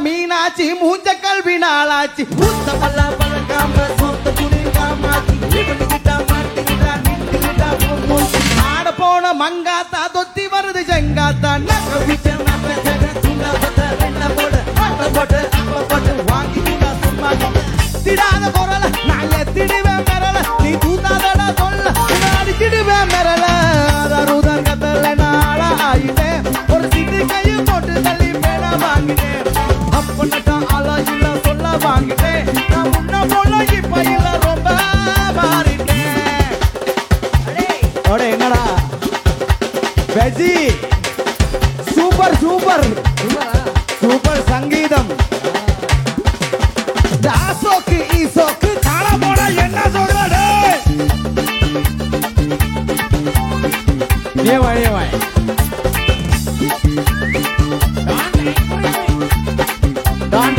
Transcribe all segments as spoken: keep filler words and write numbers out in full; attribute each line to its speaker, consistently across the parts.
Speaker 1: மீனாட்சி மூஞ்ச கல்வி நாளாச்சு ஊத்த பல்ல பழக்காம சொந்த புடி காமாச்சி இவனுக்கிட்டா மாட்டிக்கிட்டா நின்றுக்கிட்டா ஆட போன மங்காத்தா தொத்தி வருது செங்காத்தா நக்க விச்ச நக்க ஜக துண்டா பத்த வெண்ண போட பட்ட போட்டு அப்ப போட்டு வாங்கிக்கிட்டா சும்மா திடாத குரல நான் எத்திடுவேன் மெரல நீ தூத்தாதடா சொல்ல நான் அடிச்சிடுவேன் மெரல அதருதன் கத்தல நாள ஆயிட்டேன் ஒரு சிட்டு கையும் போட்டு தள்ளி மேல வாங்கிட்டேன் அப்பனட்டா ஆலோசில சொல்ல வாங்கிட்டேன் நான் முன்ன போல இப்ப இல்ல ரொம்ப மாறிட்டேன் அடே என்னடா வெஜி சூப்பர் சூப்பர் சூப்பர் சங்கீதம் தாசோக்கு ஈசோக்கு காண போட என்ன சொல்றடே ஏ வாய் வாய் டான்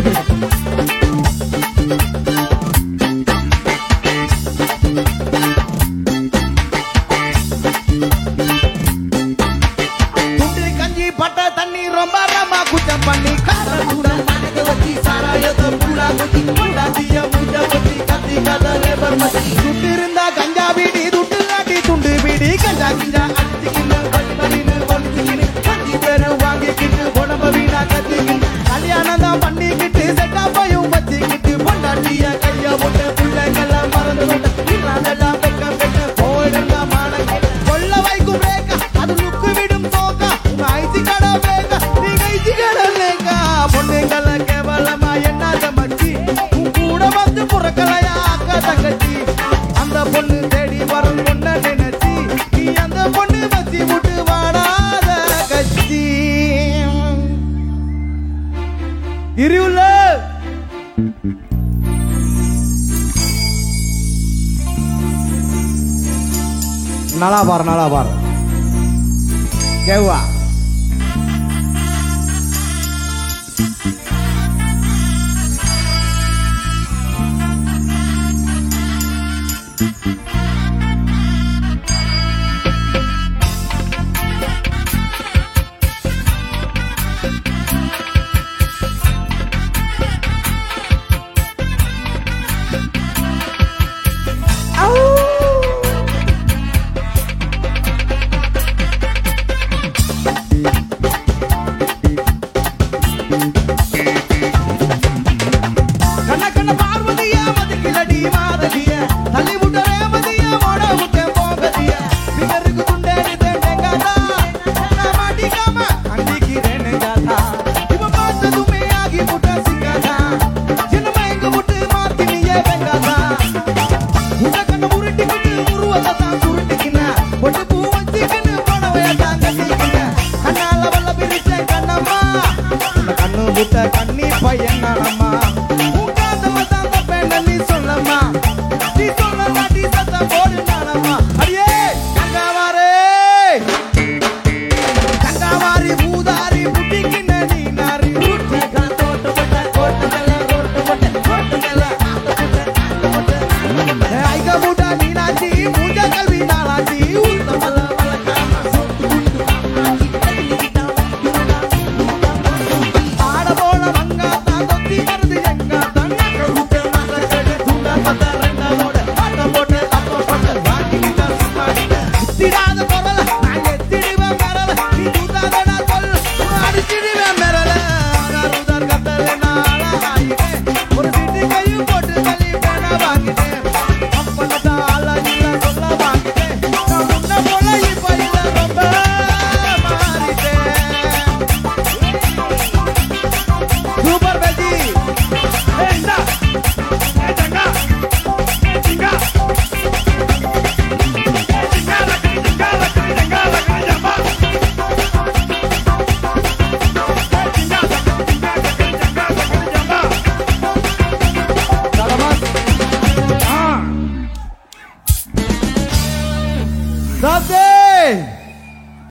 Speaker 1: துண்டு கஞ்சி பட்ட தண்ணி ரொம்ப ரமா குச்சம் பண்ணி கார கூட மனக வச்சி சாராயத புலா வச்சி கொண்டாதிய முஞ்ச வச்சி கத்தி கத லேபர் மச்சி துட்டு இருந்தா கஞ்சா பீடி துட்டு காட்டி துண்டு பீடி கஞ்சா கிஞ்சா அடிச்சிக்கின்னு பல்பலின்னு பலிச்சிக்கின்னு கஞ்சி பேரு வாங்கிக்கிட்டு உடம்ப வீணா கத்திக்கின்னு கல்யாணம் தான் பண்ணிக்கிட்டு செட்டாப்பையும் வச்சிக்கிட்டு பொண்டாட்டிய கைய போட்டு பிள்ளைங்கெல்லாம் மறந்து கொண்ட இல்லாதெல்லாம் பெக்க பெக்க போயிடலாம் மானங்க கொள்ள வைக்கும் ரேக்கா அது லுக்கு விடும் தோக்கா உங்க ஐசி கடை வேக்கா நீங்க ஐசி கடை வேக்கா பொண்ணுங்களை கேவலமா என்னாத மச்சி உன் கூட வந்து புறக்கலையா அக்கா தங்கச்சி அந்த பொண்ணு தேடி வரும் பொண்ண நினைச்சி நீ அந்த பொண்ணு வச்சி விட்டு வாடாத கட்சி இருவுல நல்லா பாரு நல்லா பாரு கேவா Come on.